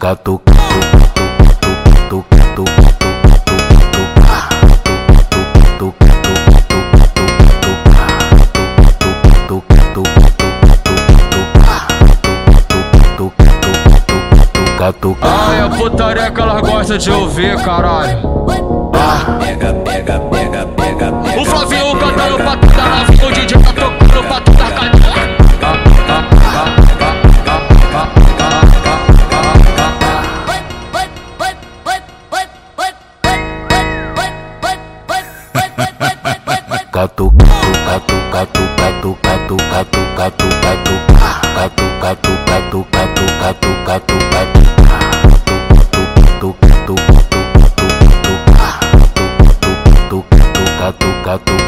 Ai, a putaria que elas gostam de ouvir, caralho. Pega, pega, pega, pega, pega. O Flavinho cantando pra toda nova, o DJ tá tocando pra toda a cadeia. Gato, gato, gato, gato, gato, gato, gato, gato, gato, gato, gato, gato, gato, gato, gato, gato, gato, gato,